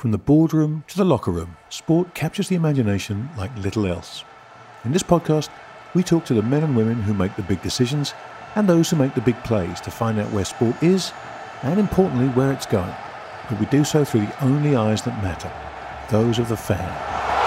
From the boardroom to the locker room, sport captures the imagination like little else. In this podcast, we talk to the men and women who make the big decisions and those who make the big plays to find out where sport is and, importantly, where it's going. But we do so through the only eyes that matter, those of the fan.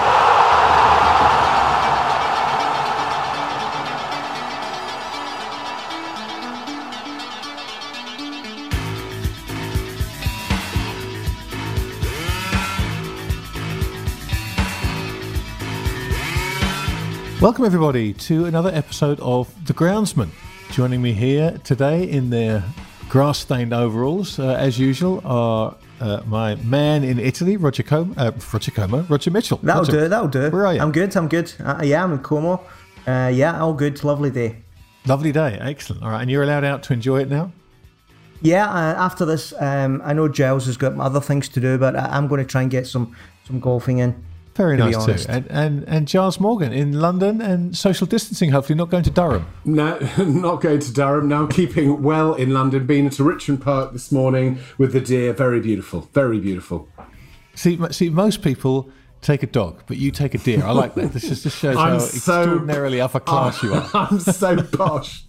Welcome everybody to another episode of The Groundsman. Joining me here today in their grass-stained overalls, as usual, are my man in Italy, Roger Mitchell. That'll do. Where are you? I'm good. I'm in Como. All good. Lovely day. Lovely day. Excellent. All right, and you're allowed out to enjoy it now? Yeah, after this, I know Giles has got other things to do, but I'm going to try and get some golfing in. Very nice too. And Giles Morgan in London and social distancing, hopefully not going to Durham. No, not going to Durham. Now keeping well in London. Been to Richmond Park this morning with the deer. Very beautiful. Very beautiful. See, most people take a dog, but you take a deer. I like that. This just shows how extraordinarily upper class you are. I'm so posh.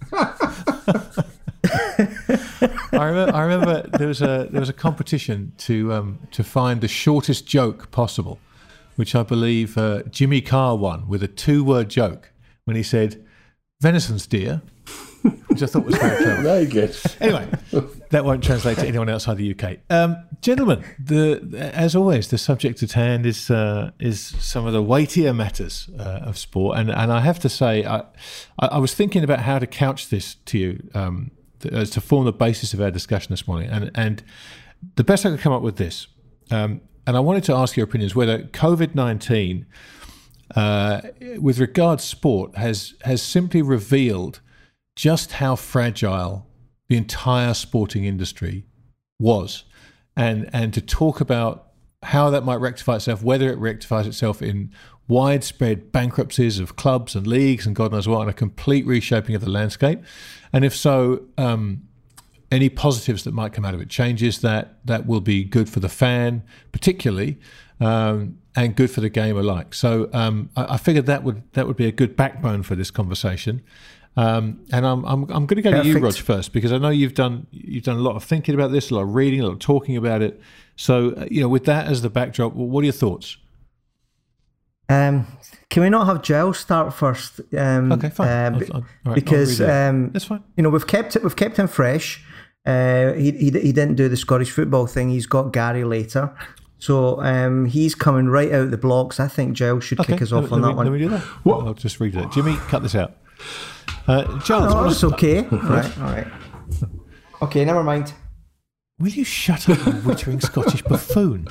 I remember there was a competition to find the shortest joke possible, which I believe Jimmy Carr won with a 2-word joke when he said, "Venison's dear," which I thought was very clever. Very good. Anyway, that won't translate to anyone outside the UK. Gentlemen, as always, the subject at hand is some of the weightier matters of sport. And I have to say, I was thinking about how to couch this to you to form the basis of our discussion this morning. And the best I could come up with this, and I wanted to ask your opinions whether COVID-19, with regard to sport, has simply revealed just how fragile the entire sporting industry was, and to talk about how that might rectify itself, whether it rectifies itself in widespread bankruptcies of clubs and leagues and God knows what, and a complete reshaping of the landscape, and if so, any positives that might come out of it, changes that will be good for the fan, particularly, and good for the game alike. So I figured that would be a good backbone for this conversation. And I'm going to go to you, Rog, first, because I know you've done a lot of thinking about this, a lot of reading, a lot of talking about it. So with that as the backdrop, what are your thoughts? Can we not have Giles start first? Okay, fine. Because that's fine. We've kept him fresh. He didn't do the Scottish football thing. He's got Gary later, so he's coming right out the blocks. I think Giles should kick us off on that one. Let me do that. I'll just read it. Jimmy, cut this out. Giles, it's okay. All right. Okay, never mind. Will you shut up, you wittering Scottish buffoon?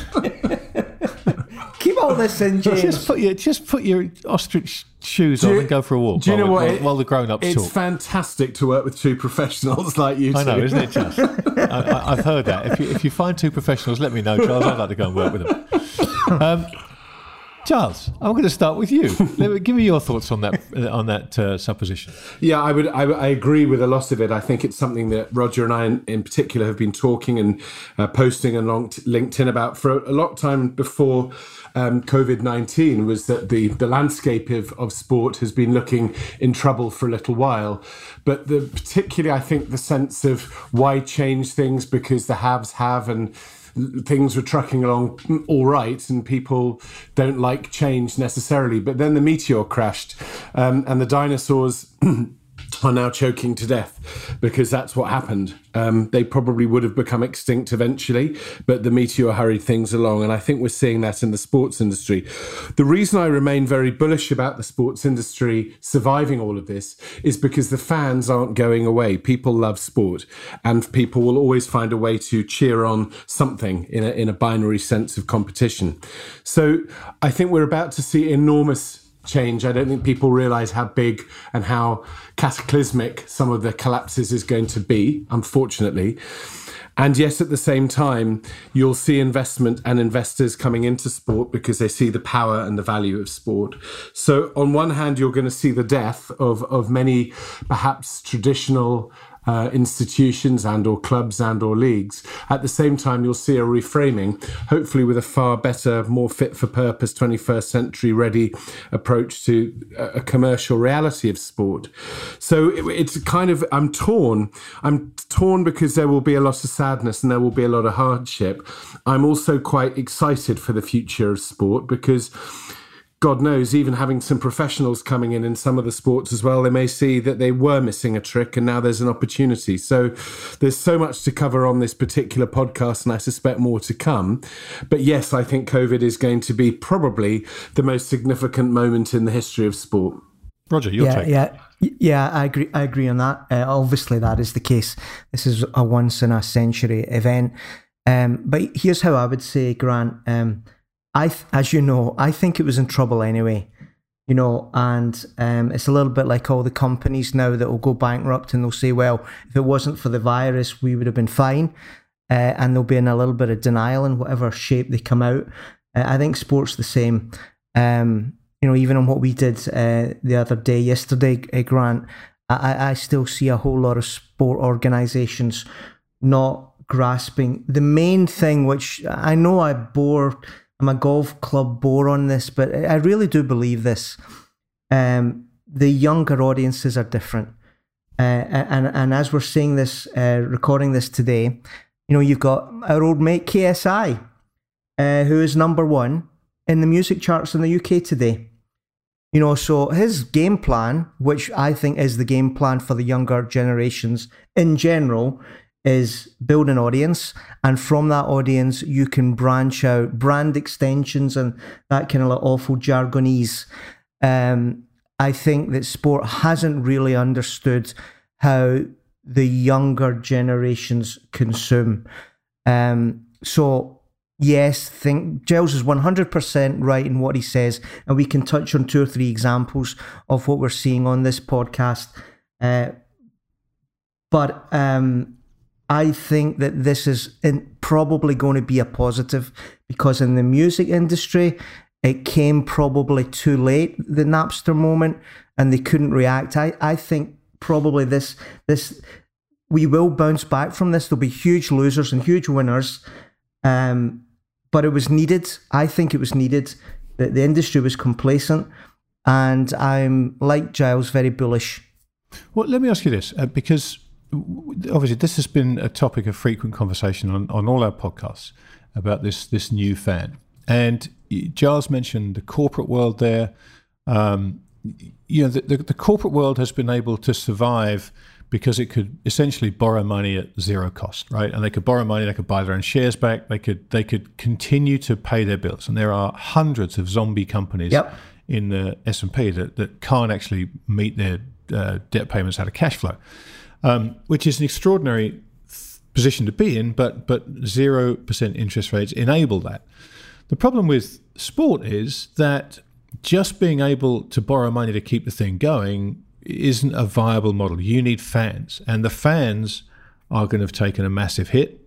Keep all this in, James. Just put your ostrich shoes on and go for a walk. Do you know what? While the grown-ups talk. It's fantastic to work with two professionals like you two. I know, isn't it just? I've heard that. If you find two professionals, let me know, Charles. I'd like to go and work with them. Giles, I'm going to start with you. Give me your thoughts on that supposition. Yeah, I agree with a lot of it. I think it's something that Roger and I in particular have been talking and posting along LinkedIn about for a long time before COVID-19, was that the landscape of sport has been looking in trouble for a little while. But particularly, I think, the sense of why change things, because the haves have and things were trucking along all right and people don't like change necessarily. But then the meteor crashed and the dinosaurs are now choking to death, because that's what happened. They probably would have become extinct eventually, but the meteor hurried things along. And I think we're seeing that in the sports industry. The reason I remain very bullish about the sports industry surviving all of this is because the fans aren't going away. People love sport, and people will always find a way to cheer on something in a binary sense of competition. So I think we're about to see enormous change. I don't think people realise how big and how cataclysmic some of the collapses is going to be, unfortunately. And yet at the same time, you'll see investment and investors coming into sport because they see the power and the value of sport. So on one hand, you're going to see the death of many perhaps traditional institutions and or clubs and or leagues. At the same time, you'll see a reframing, hopefully with a far better, more fit for purpose, 21st century ready approach to a commercial reality of sport. So it's kind of, I'm torn because there will be a lot of sadness and there will be a lot of hardship. I'm also quite excited for the future of sport because God knows, even having some professionals coming in some of the sports as well, they may see that they were missing a trick and now there's an opportunity. So there's so much to cover on this particular podcast, and I suspect more to come. But yes, I think COVID is going to be probably the most significant moment in the history of sport. Roger, your take. Yeah, I agree on that. Obviously, that is the case. This is a once-in-a-century event. But here's how I would say, Grant. As you know, I think it was in trouble anyway, and it's a little bit like all the companies now that will go bankrupt and they'll say, well, if it wasn't for the virus, we would have been fine. And they'll be in a little bit of denial in whatever shape they come out. I think sport's the same. Even on what we did yesterday, Grant, I still see a whole lot of sport organisations not grasping the main thing, which I know I'm a golf club bore on this, but I really do believe this. The younger audiences are different. And as we're seeing this, recording this today, you've got our old mate KSI, who is number 1 in the music charts in the UK today. So his game plan, which I think is the game plan for the younger generations in general, is build an audience, and from that audience you can branch out brand extensions and that kind of like awful jargonese. I think that sport hasn't really understood how the younger generations consume. So yes, think Giles is 100% right in what he says, and we can touch on 2 or 3 examples of what we're seeing on this podcast. But I think that this is probably going to be a positive, because in the music industry, it came probably too late, the Napster moment, and they couldn't react. I think probably this we will bounce back from this. There'll be huge losers and huge winners, but it was needed. I think it was needed. The industry was complacent, and I'm, like Giles, very bullish. Well, let me ask you this, because obviously this has been a topic of frequent conversation on all our podcasts about this new fan. And Giles mentioned the corporate world there. The corporate world has been able to survive because it could essentially borrow money at zero cost, right? And they could borrow money, they could buy their own shares back, they could continue to pay their bills. And there are hundreds of zombie companies in the S&P that can't actually meet their debt payments out of cash flow. Which is an extraordinary position to be in, but 0% interest rates enable that. The problem with sport is that just being able to borrow money to keep the thing going isn't a viable model. You need fans, and the fans are going to have taken a massive hit.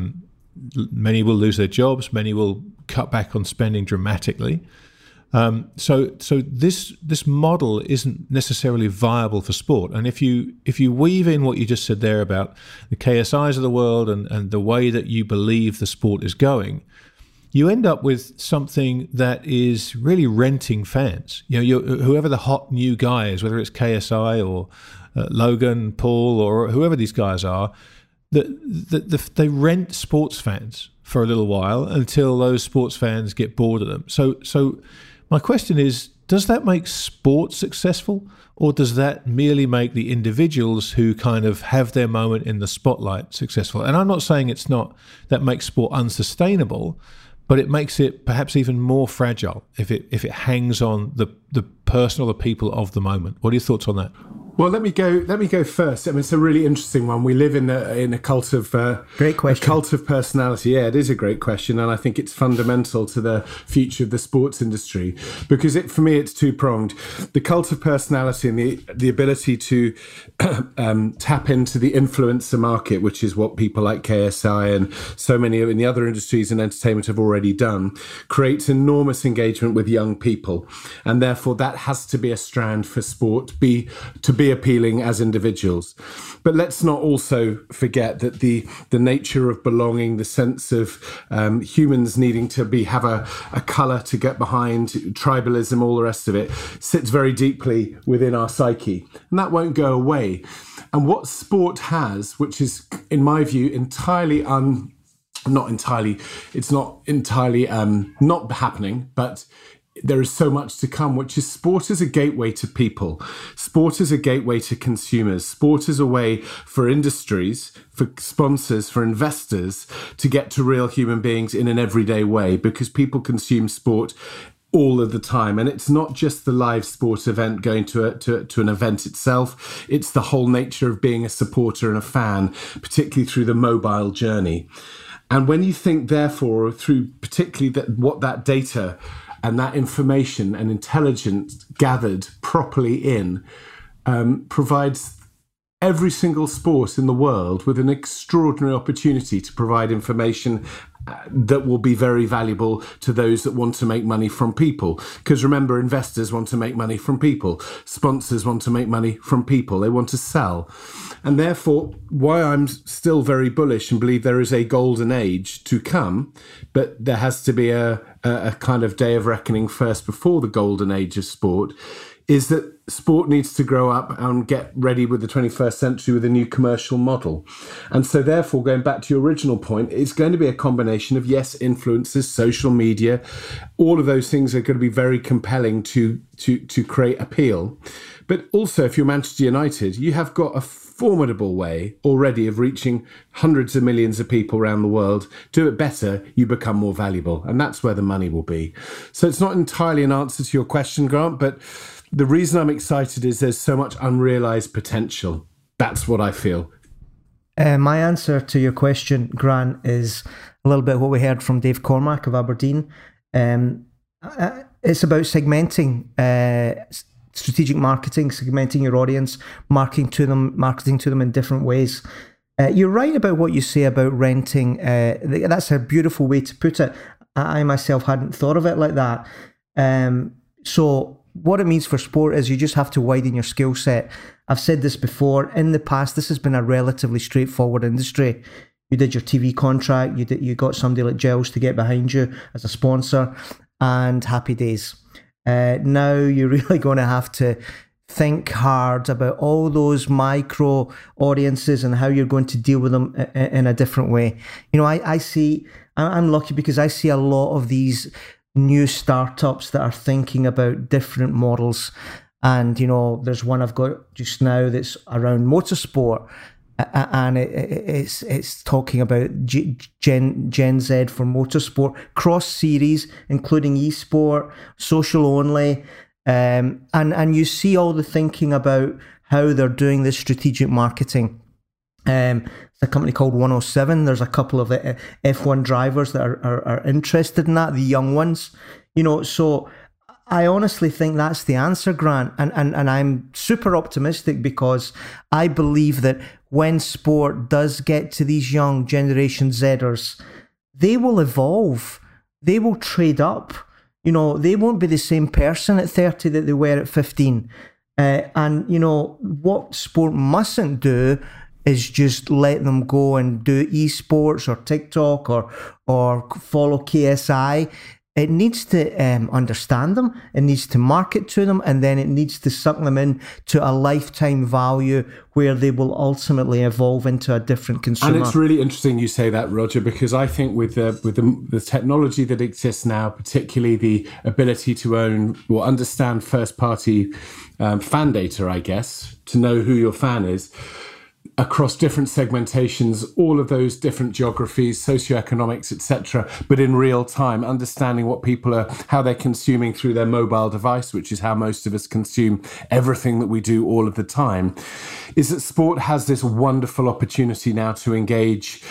Many will lose their jobs. Many will cut back on spending dramatically. So this model isn't necessarily viable for sport. And if you weave in what you just said there about the KSIs of the world and the way that you believe the sport is going, you end up with something that is really renting fans. Whoever the hot new guy is, whether it's KSI or Logan, Paul, or whoever these guys are, they rent sports fans for a little while until those sports fans get bored of them. So my question is, does that make sport successful, or does that merely make the individuals who kind of have their moment in the spotlight successful? And I'm not saying that makes sport unsustainable, but it makes it perhaps even more fragile if it hangs on the person or the people of the moment. What are your thoughts on that? Well, let me go first. I mean, it's a really interesting one. We live in a cult of great question. A cult of personality. Yeah, it is a great question, and I think it's fundamental to the future of the sports industry, because for me it's two-pronged. The cult of personality and the ability to tap into the influencer market, which is what people like KSI and so many in the other industries and entertainment have already done, creates enormous engagement with young people, and therefore that has to be a strand for sport to be be appealing as individuals. But let's not also forget that the nature of belonging, the sense of humans needing to have a colour to get behind, tribalism, all the rest of it, sits very deeply within our psyche. And that won't go away. And what sport has, which is, in my view, not happening, but there is so much to come, which is sport is a gateway to people. Sport is a gateway to consumers. Sport is a way for industries, for sponsors, for investors to get to real human beings in an everyday way, because people consume sport all of the time. And it's not just the live sport event going to an event itself. It's the whole nature of being a supporter and a fan, particularly through the mobile journey. And when you think, therefore, through particularly what that data and that information and intelligence gathered properly in provides every single sport in the world with an extraordinary opportunity to provide information that will be very valuable to those that want to make money from people. Because remember, investors want to make money from people. Sponsors want to make money from people. They want to sell. And therefore, why I'm still very bullish and believe there is a golden age to come, but there has to be a kind of day of reckoning first before the golden age of sport, is that sport needs to grow up and get ready with the 21st century with a new commercial model. And so therefore, going back to your original point, it's going to be a combination of, yes, influencers, social media, all of those things are going to be very compelling to create appeal. But also, if you're Manchester United, you have got a formidable way already of reaching hundreds of millions of people around the world. Do it better, you become more valuable. And that's where the money will be. So it's not entirely an answer to your question, Grant, but the reason I'm excited is there's so much unrealized potential. That's what I feel. My answer to your question, Grant, is a little bit what we heard from Dave Cormack of Aberdeen. It's about segmenting, strategic marketing, segmenting your audience, marketing to them in different ways. You're right about what you say about renting. That's a beautiful way to put it. I myself hadn't thought of it like that. So what it means for sport is you just have to widen your skill set. I've said this before. In the past, this has been a relatively straightforward industry. You did your TV contract, you got somebody like Gels to get behind you as a sponsor, and happy days. Now you're really going to have to think hard about all those micro audiences and how you're going to deal with them in a different way. You know, I'm lucky because I see a lot of these new startups that are thinking about different models. And, you know, there's one I've got just now that's around motorsport. And it's talking about Gen Z for motorsport, cross series, including esport, social only. And you see all the thinking about how they're doing this strategic marketing. It's a company called 107. There's a couple of F1 drivers that are interested in that, the young ones. You know, so I honestly think that's the answer, Grant. And I'm super optimistic because I believe that when sport does get to these young Generation Zers, they will evolve. They will trade up. You know, they won't be the same person at 30 that they were at 15. And, you know, what sport mustn't do is just let them go and do esports or TikTok or follow KSI. It needs to understand them, it needs to market to them, and then it needs to suck them in to a lifetime value where they will ultimately evolve into a different consumer. And it's really interesting you say that, Roger, because I think with the technology that exists now, particularly the ability to own or understand first-party fan data, I guess, to know who your fan is, across different segmentations, all of those different geographies, socioeconomics, etc., but in real time, understanding what people are, how they're consuming through their mobile device, which is how most of us consume everything that we do all of the time, is that sport has this wonderful opportunity now to engage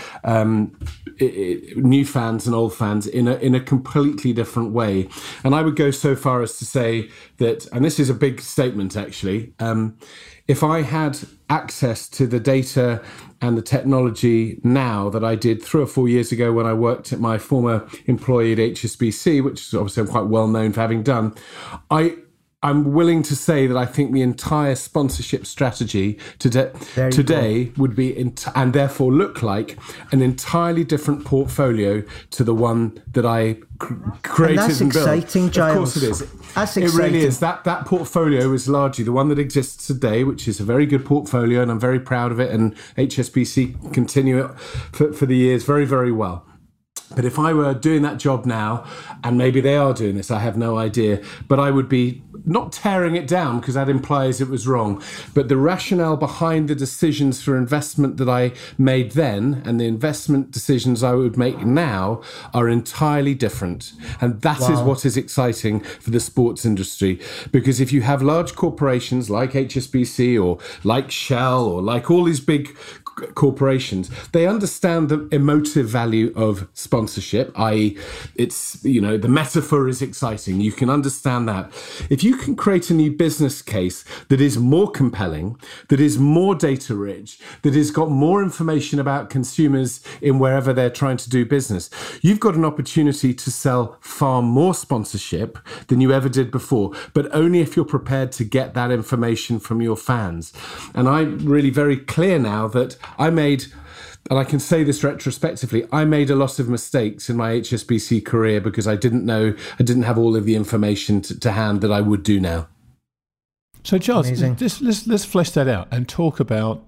new fans and old fans in a completely different way. And I would go so far as to say that, and this is a big statement actually, if I had access to the data and the technology now that I did 3 or 4 years ago when I worked at my former employee at HSBC, which is obviously I'm quite well known for having done, I I'm willing to say that I think the entire sponsorship strategy today would be, and therefore look like, an entirely different portfolio to the one that I created and built. That's exciting, Giles. Of course it is. That's exciting. It really is. That portfolio is largely the one that exists today, which is a very good portfolio, and I'm very proud of it. And HSBC continue it for the years very, very well. But if I were doing that job now, and maybe they are doing this, I have no idea, but I would be not tearing it down because that implies it was wrong. But the rationale behind the decisions for investment that I made then and the investment decisions I would make now are entirely different. And that is what is exciting for the sports industry. Because if you have large corporations like HSBC or like Shell or like all these big corporations, they understand the emotive value of sponsorship, i.e. it's, the metaphor is exciting. You can understand that. If you can create a new business case that is more compelling, that is more data rich, that has got more information about consumers in wherever they're trying to do business, you've got an opportunity to sell far more sponsorship than you ever did before, but only if you're prepared to get that information from your fans. And I'm really very clear now that I made, and I can say this retrospectively, I made a lot of mistakes in my HSBC career because I didn't have all of the information to hand that I would do now. So, Giles, let's flesh that out and talk about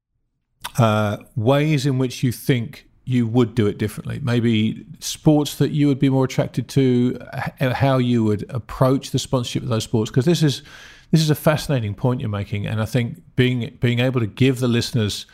ways in which you think you would do it differently. Maybe sports that you would be more attracted to, how you would approach the sponsorship of those sports, because this is a fascinating point you're making, and I think being able to give the listeners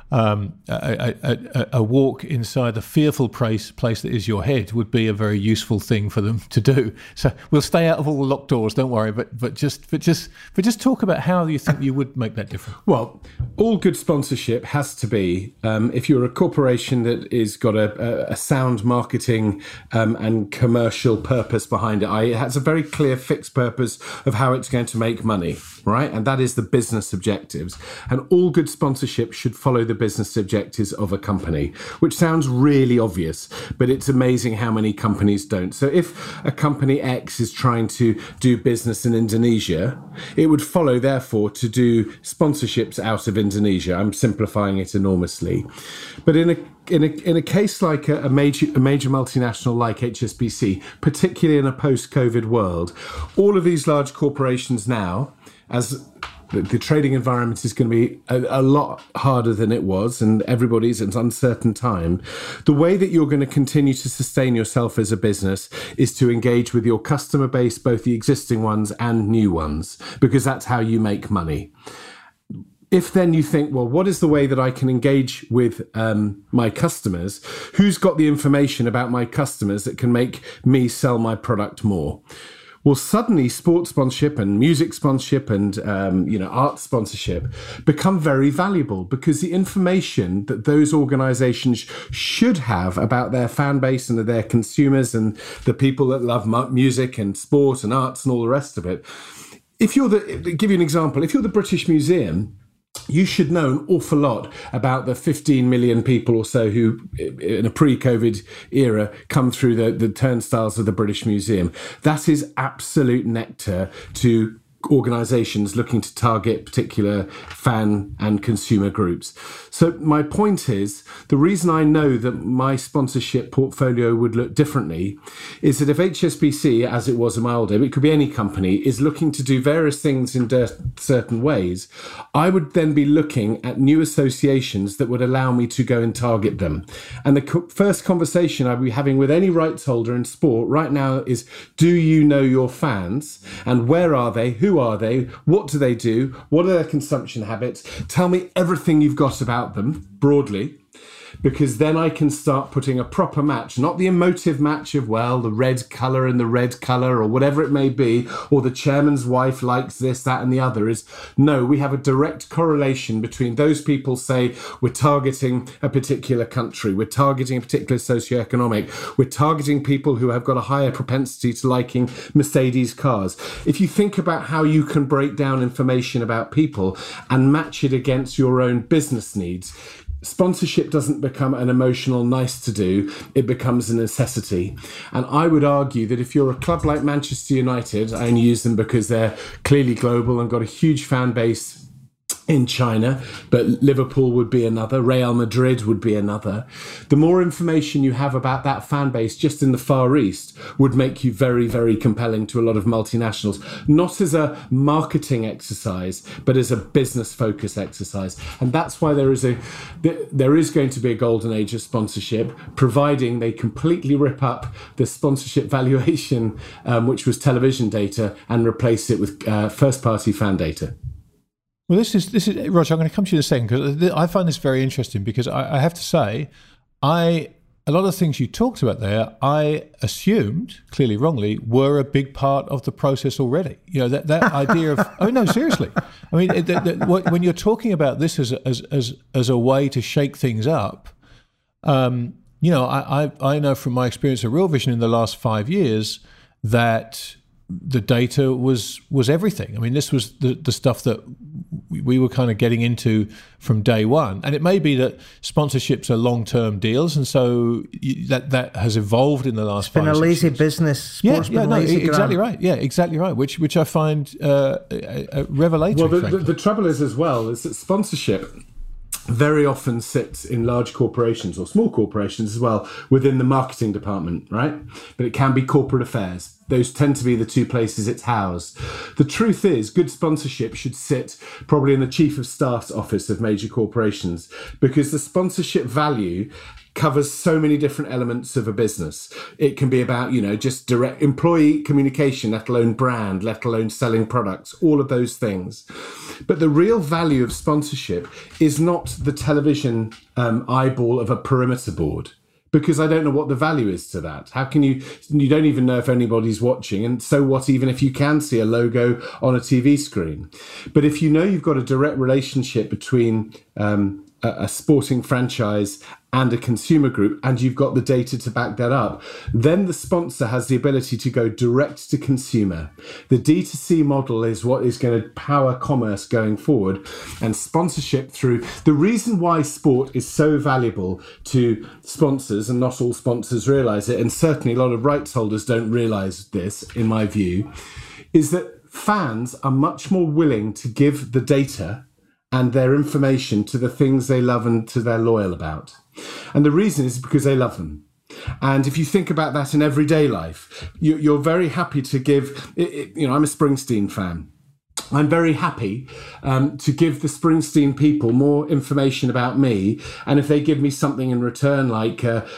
a walk inside the fearful place that is your head would be a very useful thing for them to do. So we'll stay out of all the locked doors, don't worry. But just talk about how you think you would make that difference. Well, all good sponsorship has to be, if you're a corporation that is got a sound marketing and commercial purpose behind it, it has a very clear fixed purpose of how it's going to make money, right? And that is the business objectives. And all good sponsorship should follow the business objectives of a company, which sounds really obvious, but it's amazing how many companies don't. So if a company X is trying to do business in Indonesia, it would follow, therefore, to do sponsorships out of Indonesia. I'm simplifying it enormously. But in a case like a major multinational like HSBC, particularly in a post-COVID world, all of these large corporations now, as the trading environment is going to be a lot harder than it was, and everybody's in an uncertain time. The way that you're going to continue to sustain yourself as a business is to engage with your customer base, both the existing ones and new ones, because that's how you make money. If then you think, well, what is the way that I can engage with my customers? Who's got the information about my customers that can make me sell my product more? Well, suddenly sports sponsorship and music sponsorship and art sponsorship become very valuable, because the information that those organizations should have about their fan base and their consumers and the people that love music and sport and arts and all the rest of it. Give you an example, if you're the British Museum, you should know an awful lot about the 15 million people or so who, in a pre-COVID era, come through the turnstiles of the British Museum. That is absolute nectar to organizations looking to target particular fan and consumer groups. So my point is, the reason I know that my sponsorship portfolio would look differently is that if HSBC, as it was in my old day, it could be any company, is looking to do various things in certain ways, I would then be looking at new associations that would allow me to go and target them. And the first conversation I'd be having with any rights holder in sport right now is, do you know your fans? And where are they? Who are they? What do they do? What are their consumption habits? Tell me everything you've got about them broadly, because then I can start putting a proper match, not the emotive match of, well, the red colour and the red colour or whatever it may be, or the chairman's wife likes this, that and the other. Is no, we have a direct correlation between those people say we're targeting a particular country, we're targeting a particular socioeconomic, we're targeting people who have got a higher propensity to liking Mercedes cars. If you think about how you can break down information about people and match it against your own business needs, sponsorship doesn't become an emotional nice to do, it becomes a necessity. And I would argue that if you're a club like Manchester United, I only use them because they're clearly global and got a huge fan base in China, but Liverpool would be another, Real Madrid would be another. The more information you have about that fan base just in the Far East would make you very, very compelling to a lot of multinationals, not as a marketing exercise, but as a business focus exercise. And that's why there is going to be a golden age of sponsorship, providing they completely rip up the sponsorship valuation, which was television data, and replace it with first-party fan data. Well, this is Roger. I'm going to come to you in a second because I find this very interesting because I have to say, a lot of the things you talked about there, I assumed, clearly wrongly, were a big part of the process already. You know, that idea of oh no, seriously. I mean, when you're talking about this as a way to shake things up, you know, I know from my experience at Real Vision in the last 5 years that the data was everything. I mean, this was the stuff that we were kind of getting into from day one. And it may be that sponsorships are long-term deals, and so that has evolved in the last 5 years. It's been a lazy business. Exactly right. Yeah, exactly right. Which I find revelatory. Well, the trouble is as well is that sponsorship very often sits in large corporations or small corporations as well within the marketing department, right? But it can be corporate affairs. Those tend to be the two places it's housed. The truth is, good sponsorship should sit probably in the chief of staff's office of major corporations, because the sponsorship value covers so many different elements of a business. It can be about, you know, just direct employee communication, let alone brand, let alone selling products, all of those things. But the real value of sponsorship is not the television eyeball of a perimeter board, because I don't know what the value is to that. How can you don't even know if anybody's watching, and so what even if you can see a logo on a TV screen. But if you know you've got a direct relationship between a sporting franchise and a consumer group, and you've got the data to back that up, then the sponsor has the ability to go direct to consumer. The D2C model is what is going to power commerce going forward, and sponsorship through the reason why sport is so valuable to sponsors, and not all sponsors realize it, and certainly a lot of rights holders don't realize this, in my view, is that fans are much more willing to give the data and their information to the things they love and to they're loyal about. And the reason is because they love them. And if you think about that in everyday life, you're very happy to give, you know, I'm a Springsteen fan. I'm very happy to give the Springsteen people more information about me. And if they give me something in return, like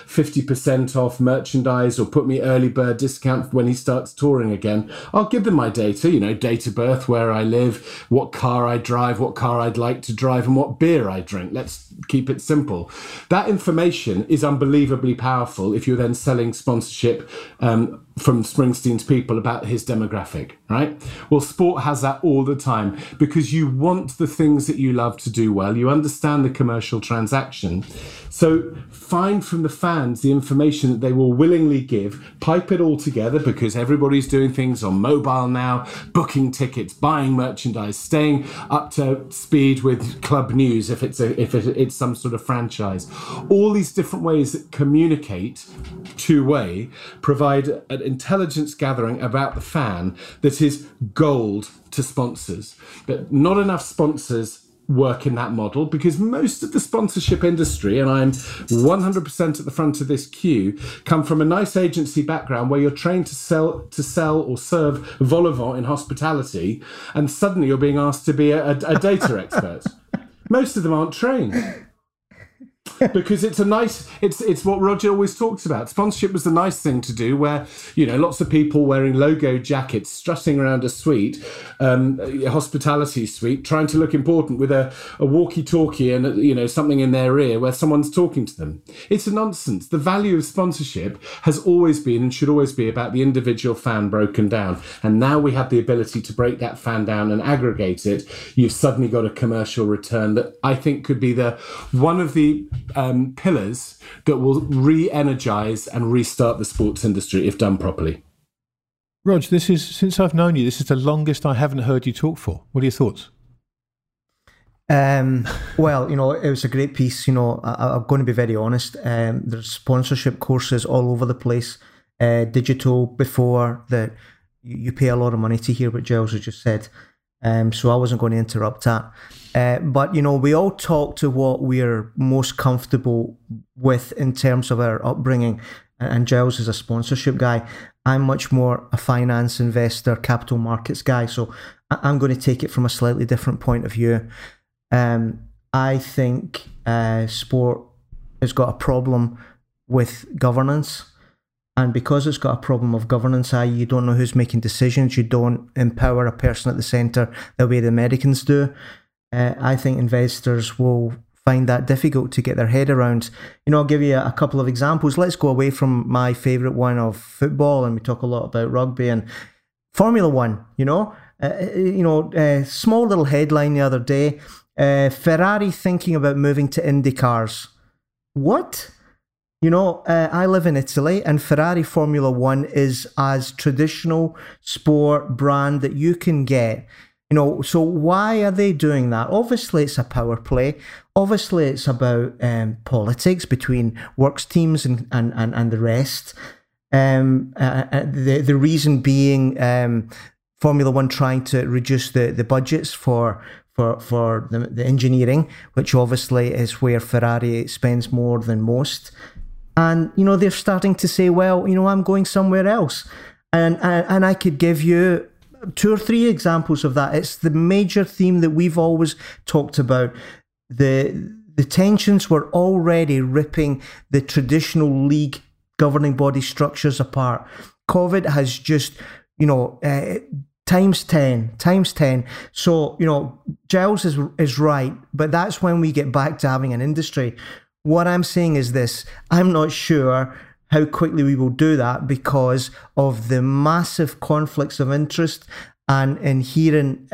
50% off merchandise or put me early bird discount when he starts touring again, I'll give them my data, you know, date of birth, where I live, what car I drive, what car I'd like to drive, and what beer I drink. Let's keep it simple. That information is unbelievably powerful if you're then selling sponsorship from Springsteen's people about his demographic, right? Well, sport has that all the time because you want the things that you love to do well. You understand the commercial transaction. So find from the fans the information that they will willingly give, pipe it all together, because everybody's doing things on mobile now, booking tickets, buying merchandise, staying up to speed with club news if it's some sort of franchise. All these different ways that communicate two-way provide an intelligence gathering about the fan that is gold to sponsors. But not enough sponsors work in that model, because most of the sponsorship industry, and I'm 100% at the front of this queue, come from a nice agency background where you're trained to sell or serve vol au vent in hospitality, and suddenly you're being asked to be a data expert. Most of them aren't trained. Because it's what Roger always talks about. Sponsorship was the nice thing to do, where, you know, lots of people wearing logo jackets, strutting around a suite, a hospitality suite, trying to look important with a walkie-talkie and, you know, something in their ear where someone's talking to them. It's a nonsense. The value of sponsorship has always been and should always be about the individual fan broken down. And now we have the ability to break that fan down and aggregate it. You've suddenly got a commercial return that I think could be one of the pillars that will re-energize and restart the sports industry if done properly. Rog, since I've known you, this is the longest I haven't heard you talk for. What are your thoughts? Well, it was a great piece. I'm going to be very honest. There's sponsorship courses all over the place. Digital before that, you pay a lot of money to hear what Giles has just said. So I wasn't going to interrupt that. But, we all talk to what we're most comfortable with in terms of our upbringing. And Giles is a sponsorship guy. I'm much more a finance investor, capital markets guy. So I'm going to take it from a slightly different point of view. I think sport has got a problem with governance. And because it's got a problem of governance, i.e. you don't know who's making decisions, you don't empower a person at the centre the way the Americans do, I think investors will find that difficult to get their head around. I'll give you a couple of examples. Let's go away from my favourite one of football, and we talk a lot about rugby and Formula One. Small little headline the other day, Ferrari thinking about moving to Indy cars. What? I live in Italy, and Ferrari Formula One is as traditional sport brand that you can get. So why are they doing that? Obviously, it's a power play. Obviously, it's about politics between works teams and the rest. The reason being Formula One trying to reduce the budgets for the engineering, which obviously is where Ferrari spends more than most. And, they're starting to say, well, I'm going somewhere else. And I could give you 2 or 3 examples of that. It's the major theme that we've always talked about. The tensions were already ripping the traditional league governing body structures apart. COVID has just, times 10. So, Giles is right, but that's when we get back to having an industry. What I'm saying is this: I'm not sure how quickly we will do that because of the massive conflicts of interest and inherent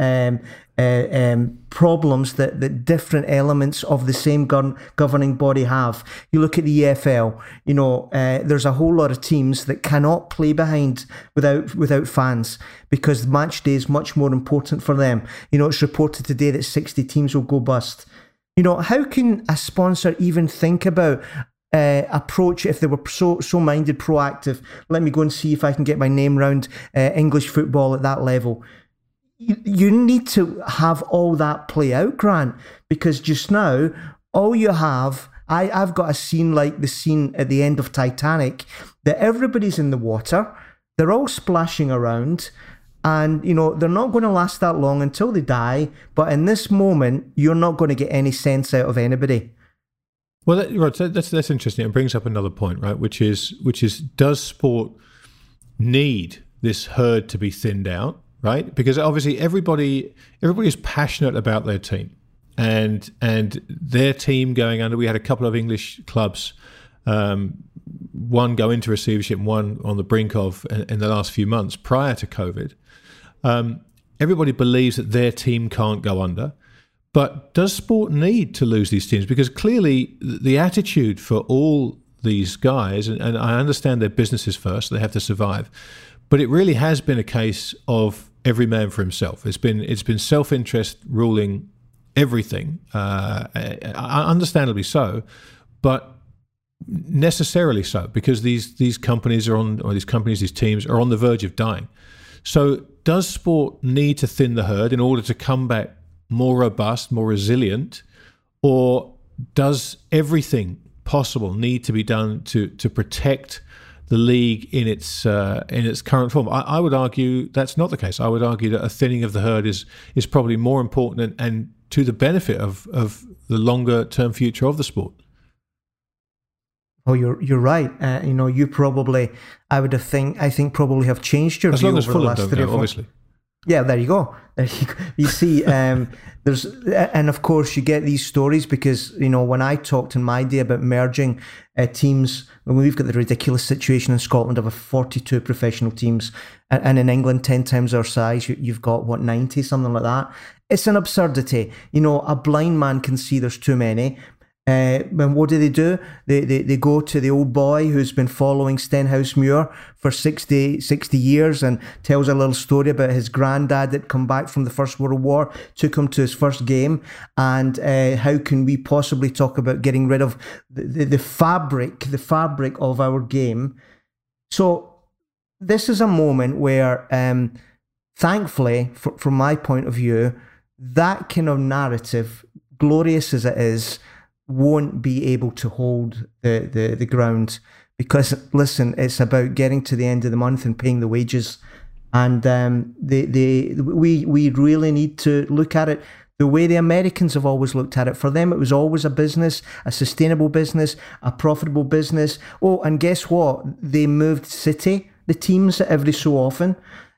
problems that different elements of the same governing body have. You look at the EFL, there's a whole lot of teams that cannot play without fans because match day is much more important for them. It's reported today that 60 teams will go bust. How can a sponsor even think about approach if they were so minded, proactive? Let me go and see if I can get my name round English football at that level. You need to have all that play out, Grant, because just now, all you have, I've got a scene like the scene at the end of Titanic, that everybody's in the water, they're all splashing around, and, they're not going to last that long until they die. But in this moment, you're not going to get any sense out of anybody. Well, that's interesting. It brings up another point, right? Which is, does sport need this herd to be thinned out, right? Because obviously everybody is passionate about their team, and their team going under. We had a couple of English clubs, one go into receivership, one on the brink of in the last few months prior to COVID. Everybody believes that their team can't go under. But does sport need to lose these teams? Because clearly the attitude for all these guys, and I understand their businesses first, they have to survive, but it really has been a case of every man for himself. It's been self-interest ruling everything, understandably so, but necessarily so, because these companies these teams are on the verge of dying. So does sport need to thin the herd in order to come back more robust, more resilient, or does everything possible need to be done to protect the league in its current form? I would argue that's not the case. I would argue that a thinning of the herd is probably more important and to the benefit of the longer term future of the sport. Oh, you're right. You probably, I think probably have changed your as view long as over the Fulham last don't 3 or go, 4. obviously. Yeah, there you go. You see, there's, and of course you get these stories because, when I talked in my day about merging teams, when we've got the ridiculous situation in Scotland of 42 professional teams, and in England 10 times our size, you've got 90, something like that. It's an absurdity. A blind man can see there's too many. And what do? They go to the old boy who's been following Stenhousemuir for 60 years and tells a little story about his granddad that come back from the First World War, took him to his first game, and how can we possibly talk about getting rid of the fabric of our game? So this is a moment where, thankfully, from my point of view, that kind of narrative, glorious as it is, won't be able to hold the ground, because listen, it's about getting to the end of the month and paying the wages, and we really need to look at it the way the Americans have always looked at it. For them, it was always a business, a sustainable business, a profitable business. Oh, and guess what? They moved city, the teams, every so often.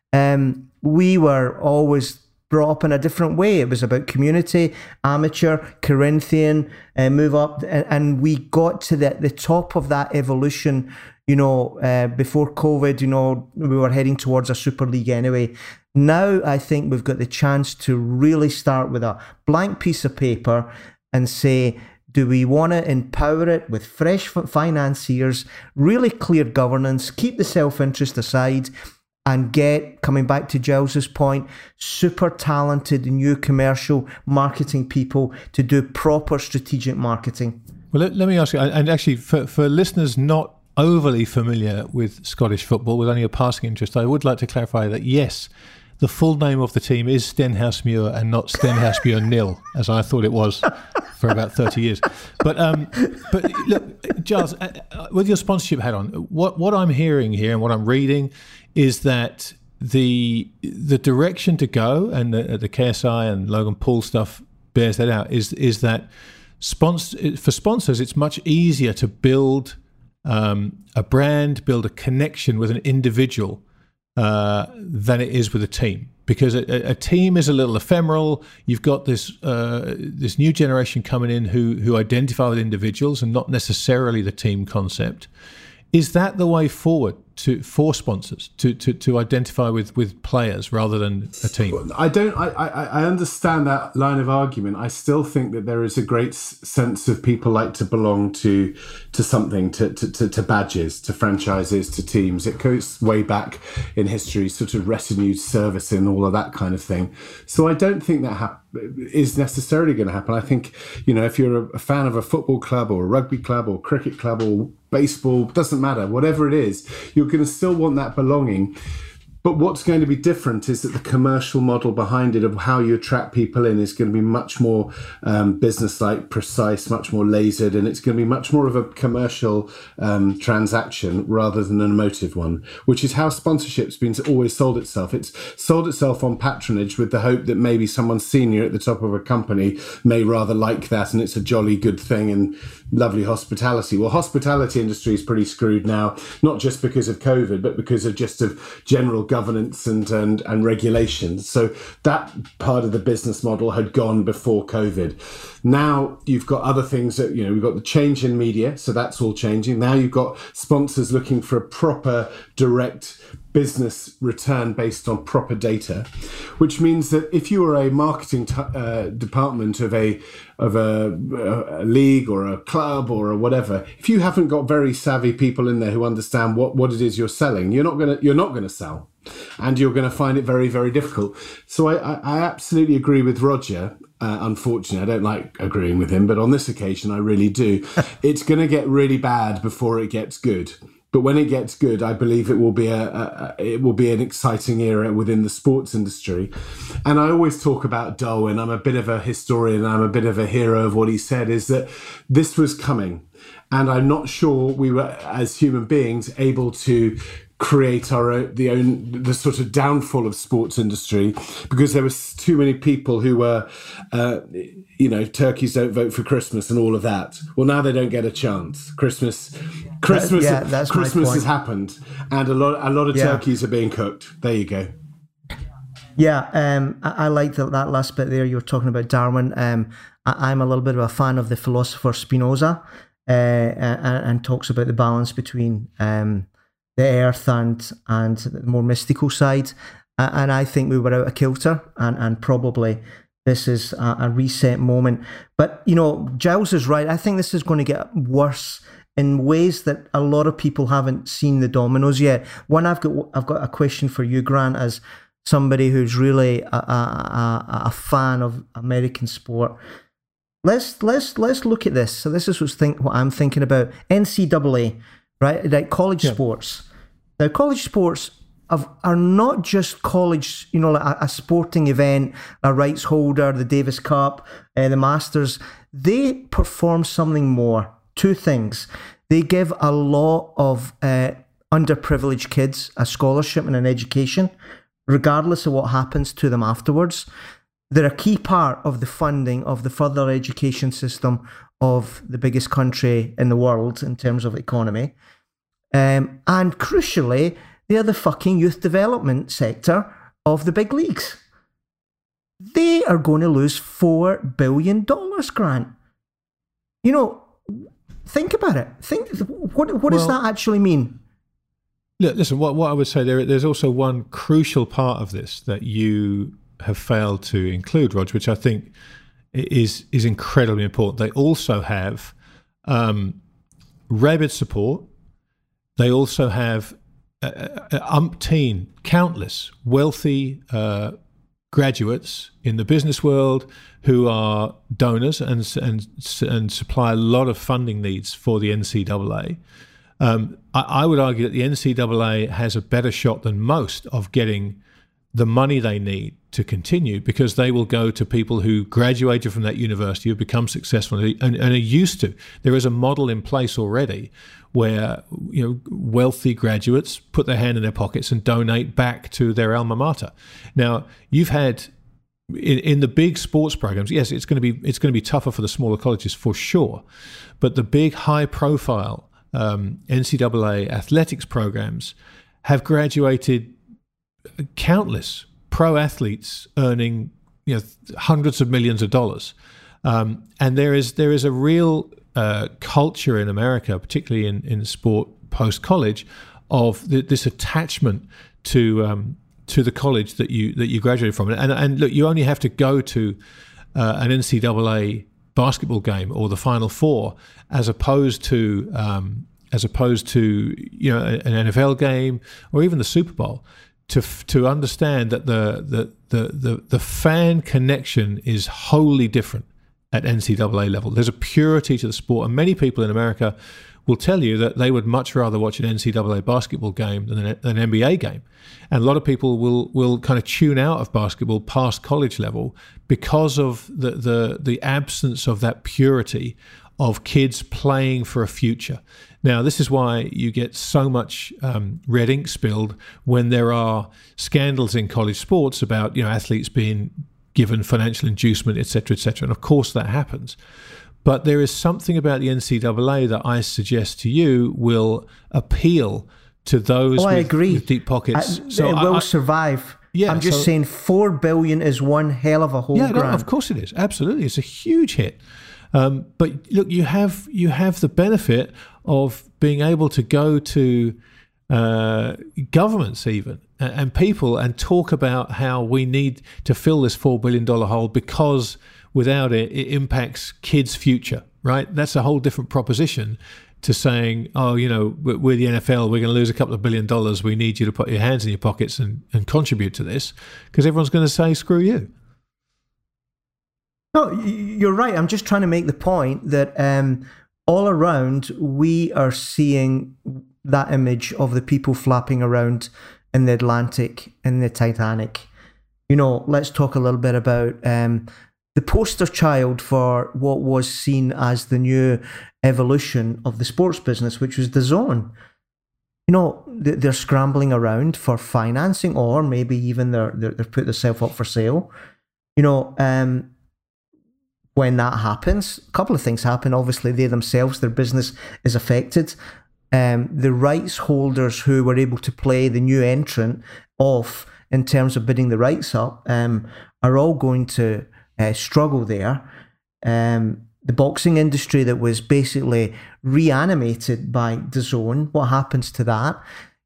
We were always brought up in a different way. It was about community, amateur, Corinthian, move up, and we got to the top of that evolution, before COVID. We were heading towards a Super League anyway. Now I think we've got the chance to really start with a blank piece of paper and say, do we want to empower it with fresh financiers, really clear governance, keep the self-interest aside, and get, coming back to Giles's point, super talented new commercial marketing people to do proper strategic marketing? Well, let me ask you, and actually for listeners not overly familiar with Scottish football, with only a passing interest, I would like to clarify that, yes, the full name of the team is Stenhousemuir and not Stenhousemuir nil, as I thought it was for about 30 years. But look, Giles, with your sponsorship hat on, what I'm hearing here and what I'm reading is that the direction to go, and the KSI and Logan Paul stuff bears that out, is that for sponsors, it's much easier to build a brand, build a connection with an individual than it is with a team, because a team is a little ephemeral. You've got this new generation coming in who identify with individuals and not necessarily the team concept. Is that the way forward for sponsors to identify with players rather than a team? I understand that line of argument. I still think that there is a great sense of people like to belong to something, to badges, to franchises, to teams. It goes way back in history, sort of retinue service and all of that kind of thing. So I don't think that is necessarily going to happen. I think, if you're a fan of a football club or a rugby club or cricket club or baseball, doesn't matter, whatever it is, you're going to still want that belonging. But what's going to be different is that the commercial model behind it of how you attract people in is going to be much more business-like, precise, much more lasered, and it's going to be much more of a commercial transaction rather than an emotive one, which is how sponsorship's been always sold itself. It's sold itself on patronage with the hope that maybe someone senior at the top of a company may rather like that, and it's a jolly good thing and lovely hospitality. Well, hospitality industry is pretty screwed now, not just because of COVID, but because of just of general governance and regulations. So that part of the business model had gone before COVID. Now you've got other things that, we've got the change in media, so that's all changing. Now you've got sponsors looking for a proper direct business return based on proper data, which means that if you are a marketing department of a league or a club or whatever, if you haven't got very savvy people in there who understand what it is you're selling, you're not going to sell, and you're going to find it very, very difficult. So I absolutely agree with Roger. Unfortunately, I don't like agreeing with him, but on this occasion, I really do. It's going to get really bad before it gets good. But when it gets good, I believe it will be an exciting era within the sports industry. And I always talk about Darwin. I'm a bit of a historian. I'm a bit of a hero of what he said, is that this was coming. And I'm not sure we were, as human beings, able to create the sort of downfall of sports industry, because there was too many people who were, turkeys don't vote for Christmas and all of that. Well, now they don't get a chance. Christmas has happened, and a lot of turkeys are being cooked. There you go. Yeah, I like that last bit there. You were talking about Darwin. I'm a little bit of a fan of the philosopher Spinoza, and talks about the balance between the earth and the more mystical side. And I think we were out of kilter and probably This is a reset moment. But, you know, Giles is right. I think this is going to get worse in ways that a lot of people haven't seen the dominoes yet. One, I've got a question for you, Grant, as somebody who's really a fan of American sport. Let's look at this. So this is what I'm thinking about. NCAA, right? Like college sports. Now, college sports are not just college, you know, like a sporting event, a rights holder, the Davis Cup, the Masters. They perform something more. Two things. They give a lot of underprivileged kids a scholarship and an education, regardless of what happens to them afterwards. They're a key part of the funding of the further education system of the biggest country in the world in terms of economy. And crucially, they're the fucking youth development sector of the big leagues. They are going to lose $4 billion, Grant. You know, think about it. What does that actually mean? Look, listen, what I would say, there's also one crucial part of this that you have failed to include, Rog, which I think is incredibly important. They also have rabid support. They also have countless wealthy graduates in the business world who are donors and supply a lot of funding needs for the NCAA. I would argue that the NCAA has a better shot than most of getting the money they need to continue, because they will go to people who graduated from that university, who have become successful and are used to. There is a model in place already where, you know, wealthy graduates put their hand in their pockets and donate back to their alma mater. Now, you've had in the big sports programs, yes, it's going to be tougher for the smaller colleges for sure, but the big high profile NCAA athletics programs have graduated countless pro athletes earning, you know, hundreds of millions of dollars, and there is a real culture in America, particularly in sport post college, of this attachment to the college that you graduated from. And look, you only have to go to an NCAA basketball game or the Final Four as opposed to you know, an NFL game or even the Super Bowl to understand that the fan connection is wholly different at NCAA level. There's a purity to the sport, and many people in America will tell you that they would much rather watch an NCAA basketball game than an NBA game. And a lot of people will kind of tune out of basketball past college level because of the absence of that purity of kids playing for a future. Now, this is why you get so much red ink spilled when there are scandals in college sports about, you know, athletes being given financial inducement, et cetera, et cetera. And of course that happens. But there is something about the NCAA that I suggest to you will appeal to those with deep pockets. So it will survive. Yeah, I'm just saying $4 billion is one hell of a hole. Yeah, no, of course it is. Absolutely. It's a huge hit. But look, you have the benefit of being able to go to governments even and people and talk about how we need to fill this $4 billion hole because without it, it impacts kids' future, right? That's a whole different proposition to saying, oh, you know, we're the NFL, we're going to lose a couple of $1 billion. We need you to put your hands in your pockets and contribute to this, because everyone's going to say, screw you. No, you're right. I'm just trying to make the point that all around we are seeing that image of the people flapping around in the Atlantic, in the Titanic. You know, let's talk a little bit about the poster child for what was seen as the new evolution of the sports business, which was DAZN. You know, they're scrambling around for financing, or maybe even they're put themselves up for sale. You know, when that happens, a couple of things happen. Obviously, they themselves, their business is affected. The rights holders who were able to play the new entrant off in terms of bidding the rights up are all going to struggle there. The boxing industry that was basically reanimated by DAZN, what happens to that?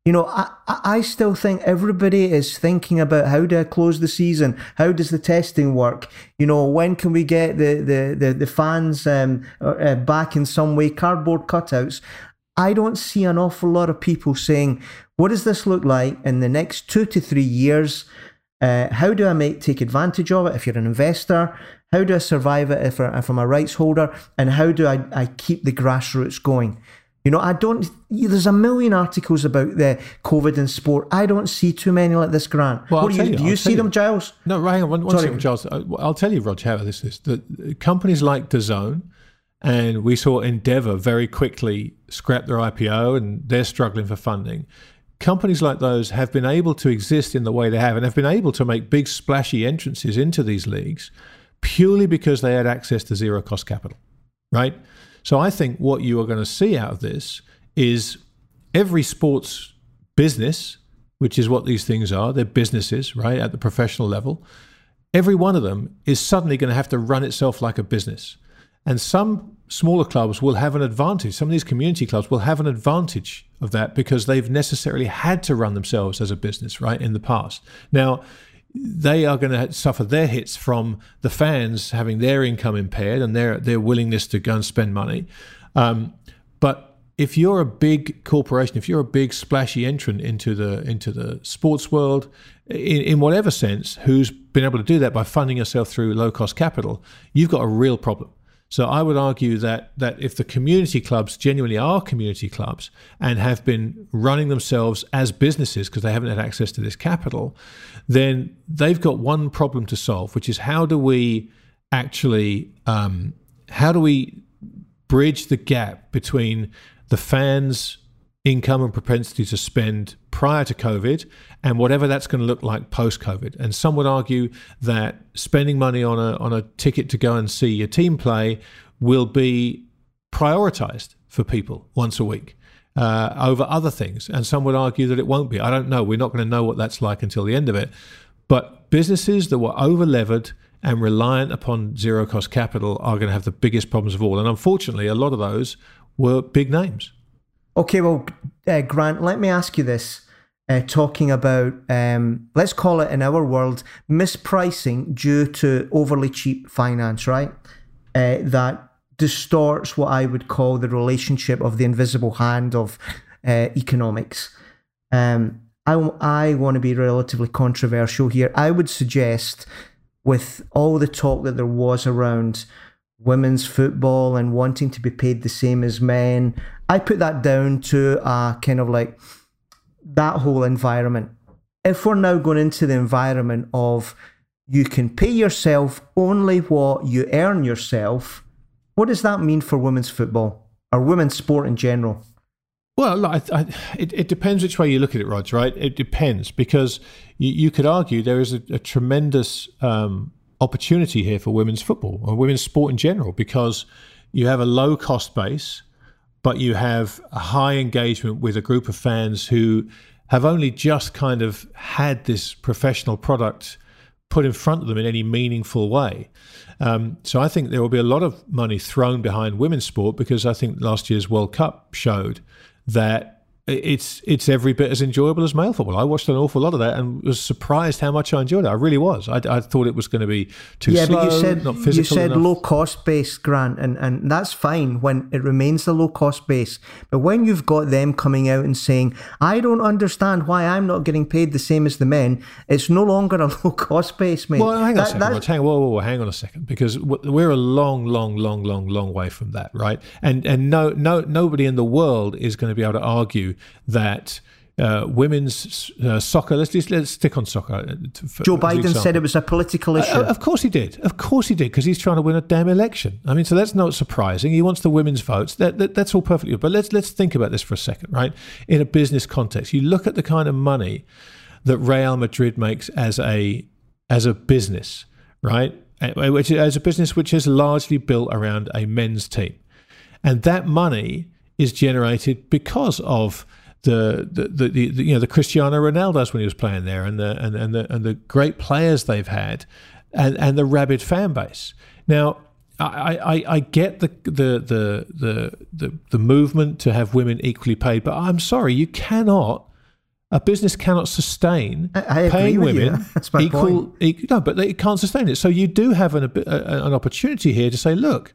I still think everybody is thinking about how do I close the season? How does the testing work? When can we get the fans back in some way? Cardboard cutouts. I don't see an awful lot of people saying, what does this look like in the next 2 to 3 years? How do I take advantage of it if you're an investor? How do I survive it if I'm a rights holder? And how do I keep the grassroots going? There's a million articles about the COVID in sport. I don't see too many like this, Grant. Well, do you see them, Giles? No, hang on one second, Giles. I'll tell you, Rog, how this is. The companies like DAZN, and we saw Endeavour very quickly scrap their IPO, and they're struggling for funding. Companies like those have been able to exist in the way they have, and have been able to make big splashy entrances into these leagues purely because they had access to zero cost capital, right? So I think what you are going to see out of this is every sports business, which is what these things are, they're businesses, right, at the professional level, every one of them is suddenly going to have to run itself like a business. And some smaller clubs will have an advantage. Some of these community clubs will have an advantage of that because they've necessarily had to run themselves as a business, right, in the past. Now, they are going to suffer their hits from the fans having their income impaired and their willingness to go and spend money. But if you're a big corporation, if you're a big splashy entrant into the sports world, in whatever sense, who's been able to do that by funding yourself through low cost capital, you've got a real problem. So I would argue that if the community clubs genuinely are community clubs and have been running themselves as businesses because they haven't had access to this capital, then they've got one problem to solve, which is how do we bridge the gap between the fans' income and propensity to spend prior to COVID and whatever that's going to look like post-COVID. And some would argue that spending money on a ticket to go and see your team play will be prioritized for people once a week over other things. And some would argue that it won't be. I don't know. We're not going to know what that's like until the end of it. But businesses that were over-levered and reliant upon zero-cost capital are going to have the biggest problems of all. And unfortunately, a lot of those were big names. Okay, well, Grant, let me ask you this. Talking about, let's call it in our world, mispricing due to overly cheap finance, right? That distorts what I would call the relationship of the invisible hand of economics. I want to be relatively controversial here. I would suggest, with all the talk that there was around women's football and wanting to be paid the same as men, I put that down to a kind of like that whole environment. If we're now going into the environment of you can pay yourself only what you earn yourself, what does that mean for women's football or women's sport in general? Well, it depends which way you look at it, Rog, right? It depends because you could argue there is a tremendous opportunity here for women's football or women's sport in general because you have a low cost base, but you have a high engagement with a group of fans who have only just kind of had this professional product put in front of them in any meaningful way. So I think there will be a lot of money thrown behind women's sport because I think last year's World Cup showed that it's every bit as enjoyable as male football. I watched an awful lot of that and was surprised how much I enjoyed it. I really was. I thought it was going to be too slow, not physical you said enough. Low cost base, Grant, and that's fine when it remains the low cost base. But when you've got them coming out and saying, I don't understand why I'm not getting paid the same as the men, it's no longer a low cost base, mate. Well, hang on a second. Hang on a second, because we're a long way from that, right? And nobody in the world is going to be able to argue that women's soccer, let's stick on soccer. Joe Biden said it was a political issue. Of course he did, because he's trying to win a damn election. I mean, so that's not surprising. He wants the women's votes. That's all perfectly good. But let's think about this for a second, right? In a business context, you look at the kind of money that Real Madrid makes as a business, right? As a business which is largely built around a men's team, and that money is generated because of the Cristiano Ronaldos when he was playing there, and the great players they've had, and the rabid fan base. Now, I get the movement to have women equally paid, but I'm sorry, you cannot A business cannot sustain I agree paying with women you. That's my point. No, but they can't sustain it. So you do have an opportunity here to say, look,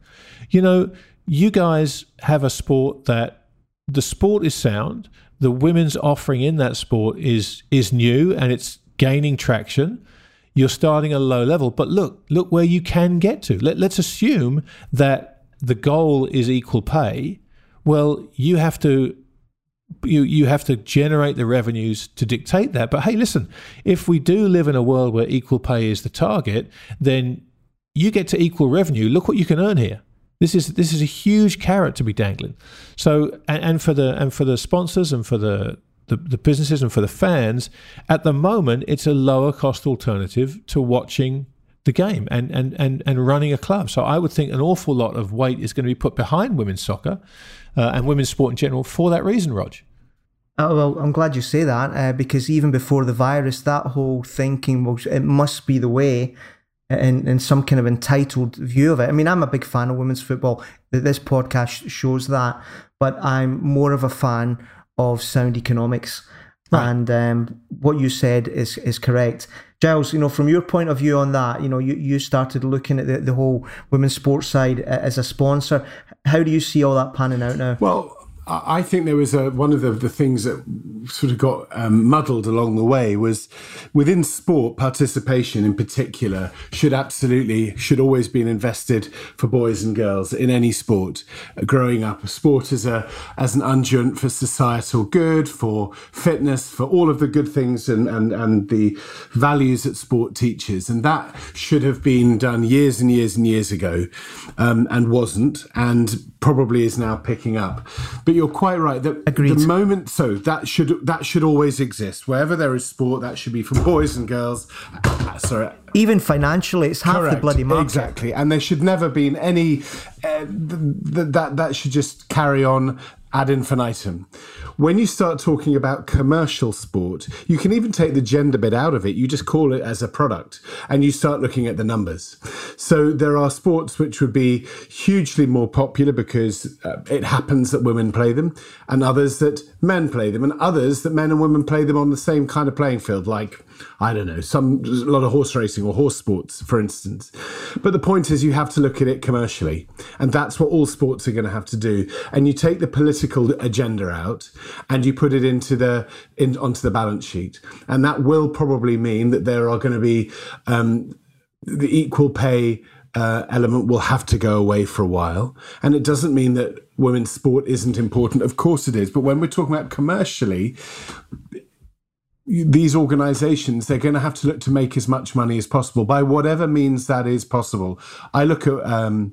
you guys have a sport that the sport is sound. The women's offering in that sport is new and it's gaining traction. You're starting at a low level, but look where you can get to. Let's assume that the goal is equal pay. Well, you have to generate the revenues to dictate that. But hey, listen, if we do live in a world where equal pay is the target, then you get to equal revenue. Look what you can earn here. This is a huge carrot to be dangling. So and for the sponsors and for the businesses and for the fans, at the moment it's a lower cost alternative to watching the game and running a club. So I would think an awful lot of weight is going to be put behind women's soccer and women's sport in general for that reason, Rog. Oh, well, I'm glad you say that because even before the virus, that whole thinking was it must be the way in some kind of entitled view of it. I mean, I'm a big fan of women's football. This podcast shows that, but I'm more of a fan of sound economics. Right. And what you said is correct. Giles, from your point of view on that, you started looking at the whole women's sports side as a sponsor. How do you see all that panning out now? Well, I think there was one of the things that sort of got muddled along the way was within sport, participation in particular should always be invested for boys and girls in any sport. Growing up, sport as an unguent for societal good, for fitness, for all of the good things and the values that sport teaches. And that should have been done years and years and years ago and wasn't, and probably is now picking up. But you're quite right. Agreed. The moment, so that should always exist. Wherever there is sport, that should be for boys and girls. Sorry. Even financially, it's half Correct. the bloody market. Exactly. And there should never been any, that should just carry on ad infinitum. When you start talking about commercial sport, you can even take the gender bit out of it. You just call it as a product and you start looking at the numbers. So there are sports which would be hugely more popular because it happens that women play them, and others that men play them, and others that men and women play them on the same kind of playing field, like, I don't know, a lot of horse racing or horse sports, for instance. But the point is you have to look at it commercially, and that's what all sports are going to have to do. And you take the political agenda out and you put it onto the balance sheet. And that will probably mean that there are going to be the equal pay element will have to go away for a while. And it doesn't mean that women's sport isn't important. Of course it is. But when we're talking about commercially, these organizations, they're going to have to look to make as much money as possible by whatever means that is possible. I look at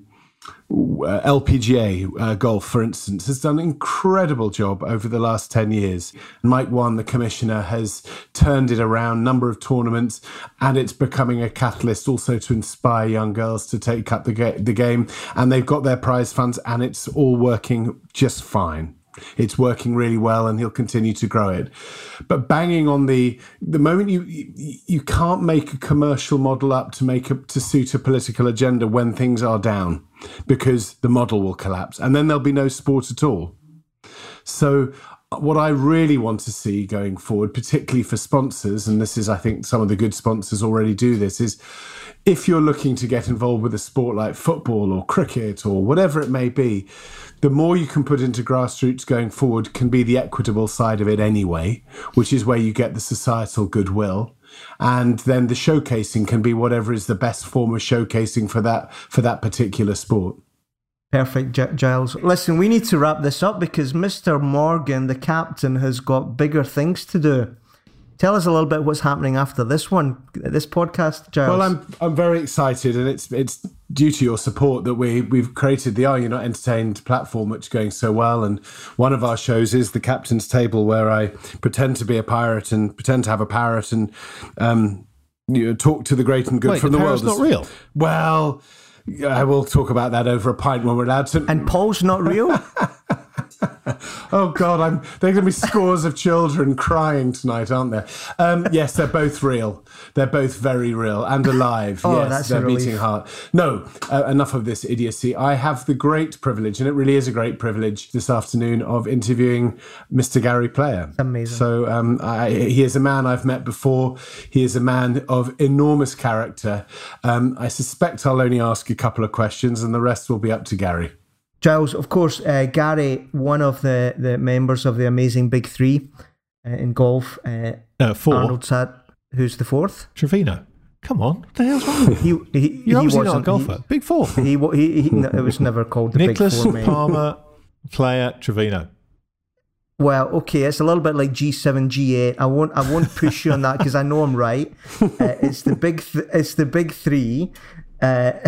LPGA golf, for instance, has done an incredible job over the last 10 years. Mike Wan, the commissioner, has turned it around, number of tournaments, and it's becoming a catalyst also to inspire young girls to take up the game. And they've got their prize funds, and it's all working just fine. It's working really well, and he'll continue to grow it. But banging on the moment you can't make a commercial model up to suit a political agenda when things are down, because the model will collapse, and then there'll be no sport at all. So what I really want to see going forward, particularly for sponsors, and this is, I think, some of the good sponsors already do this, is if you're looking to get involved with a sport like football or cricket or whatever it may be, the more you can put into grassroots going forward can be the equitable side of it anyway, which is where you get the societal goodwill. And then the showcasing can be whatever is the best form of showcasing for that particular sport. Perfect, Giles. Listen, we need to wrap this up because Mr. Morgan, the captain, has got bigger things to do. Tell us a little bit what's happening after this podcast, Giles. Well, I'm very excited, and it's due to your support that we've created the Are You Not Entertained platform, which is going so well. And one of our shows is the Captain's Table, where I pretend to be a pirate and pretend to have a parrot and talk to the great and good from the world. Wait, the parrot's not real? Well, I will talk about that over a pint when we're allowed to. And Paul's not real? Oh God, there are going to be scores of children crying tonight, aren't there? Yes, they're both real. They're both very real and alive. Oh, yes, that's they're a relief. beating hard. No, enough of this idiocy. I have the great privilege, and it really is a great privilege this afternoon, of interviewing Mr. Gary Player. Amazing. So he is a man I've met before. He is a man of enormous character. I suspect I'll only ask a couple of questions, and the rest will be up to Gary. Giles, of course, Gary, one of the members of the amazing Big Three in golf. Four. Arnold Sad. Who's the fourth? Trevino. Come on, what the hell's wrong with you? You're obviously not a golfer. Big Four. No, it was never called the Nicholas, Big Four, mate. Palmer, Player, Trevino. Well, okay, it's a little bit like G7, G8. I won't push you on that because I know I'm right. It's the big three. But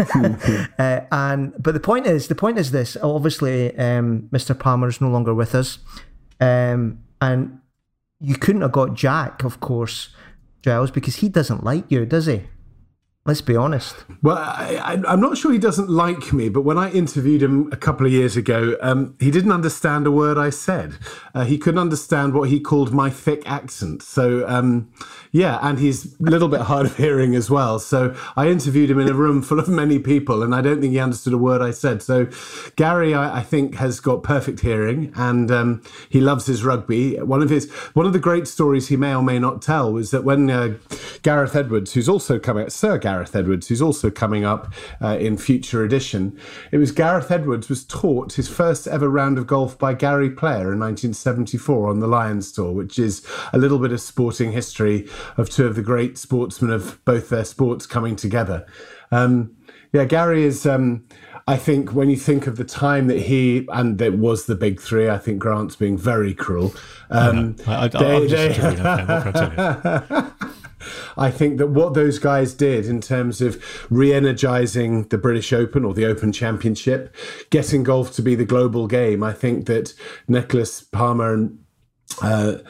the point is this. Obviously, Mr. Palmer is no longer with us, and you couldn't have got Jack, of course, Giles, because he doesn't like you, does he? Let's be honest. Well, I'm not sure he doesn't like me, but when I interviewed him a couple of years ago, he didn't understand a word I said. He couldn't understand what he called my thick accent. So, and he's a little bit hard of hearing as well. So I interviewed him in a room full of many people, and I don't think he understood a word I said. So Gary, I think, has got perfect hearing, and he loves his rugby. One of the great stories he may or may not tell was that when Gareth Edwards, who's also coming out, Sir Gareth Edwards, who's also coming up in future edition. It was Gareth Edwards was taught his first ever round of golf by Gary Player in 1974 on the Lions Tour, which is a little bit of sporting history of two of the great sportsmen of both their sports coming together. Gary is... I think when you think of the time that there was the Big Three, I think Grant's being very cruel. I'm just a Trevino fan, what can I tell you? I think that what those guys did in terms of re-energizing the British Open or the Open Championship, getting golf to be the global game, I think that Nicholas Palmer and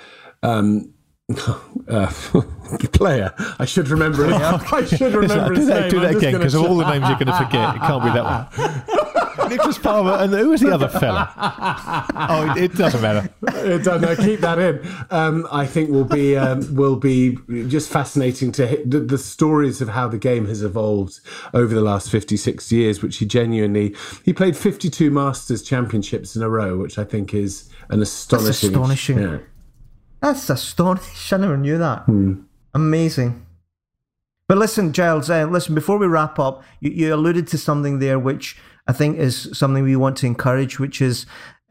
Player. I should remember it. I should remember his name. Do that again, because of all the names you're going to forget, it can't be that one. Nicholas Palmer, and who was the other fella? Oh, it doesn't matter. It doesn't. No, keep that in. I think will be just fascinating to hit the stories of how the game has evolved over the last 56 years, which he played 52 Masters Championships in a row, which I think is an astonishing. That's astonishing. Yeah. That's astonishing. I never knew that. Amazing. But listen, Giles, before we wrap up, you alluded to something there which I think is something we want to encourage, which is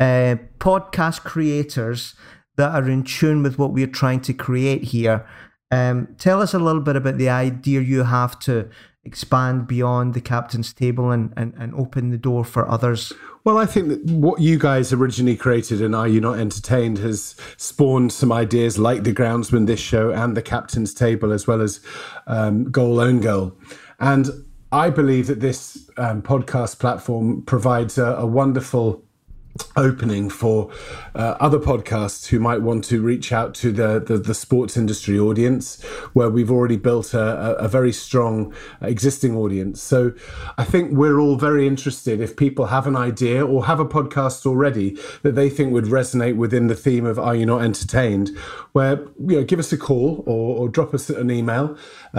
podcast creators that are in tune with what we're trying to create here. Tell us a little bit about the idea you have to expand beyond the captain's table and open the door for others. Well, I think that what you guys originally created in Are You Not Entertained has spawned some ideas like the Groundsman, this show, and the Captain's Table, as well as Goal Own Goal. And I believe that this podcast platform provides a wonderful opening for other podcasts who might want to reach out to the sports industry audience, where we've already built a very strong existing audience. So I think we're all very interested if people have an idea or have a podcast already that they think would resonate within the theme of Are You Not Entertained, where give us a call or drop us an email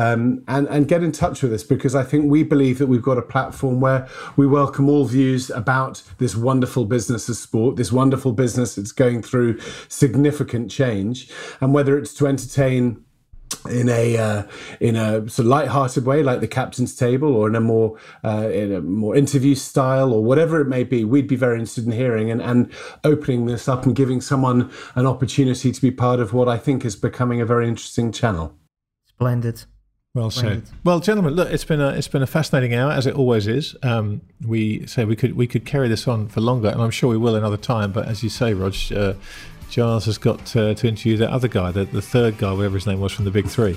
and get in touch with us, because I think we believe that we've got a platform where we welcome all views about this wonderful business of sport, this wonderful business that's going through significant change, and whether it's to entertain in a sort of light-hearted way like the Captain's Table, or in a more interview style, or whatever it may be, we'd be very interested in hearing and opening this up and giving someone an opportunity to be part of what I think is becoming a very interesting channel. Splendid. Well said. Well, gentlemen, look, it's been a fascinating hour, as it always is. We say we could carry this on for longer, and I'm sure we will another time. But as you say, Rog, Giles has got to interview that other guy, the third guy, whatever his name was, from the Big Three.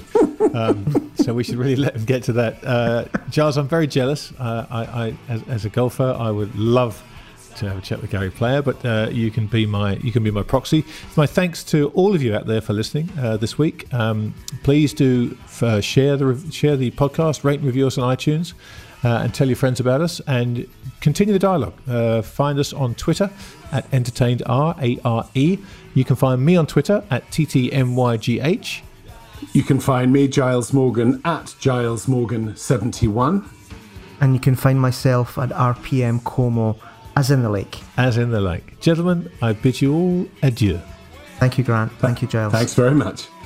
So we should really let him get to that. Giles, I'm very jealous. I as a golfer, I would love to have a chat with Gary Player, but you can be my proxy. My thanks to all of you out there for listening this week. Please do share the podcast, rate and review us on iTunes, and tell your friends about us, and continue the dialogue. Find us on Twitter at EntertainedR, A-R-E. You can find me on Twitter at TTMYGH. You can find me, Giles Morgan, at GilesMorgan71. And you can find myself at RPM Como, as in the lake. As in the lake. Gentlemen, I bid you all adieu. Thank you, Grant. Thank you, Giles. Thanks very much.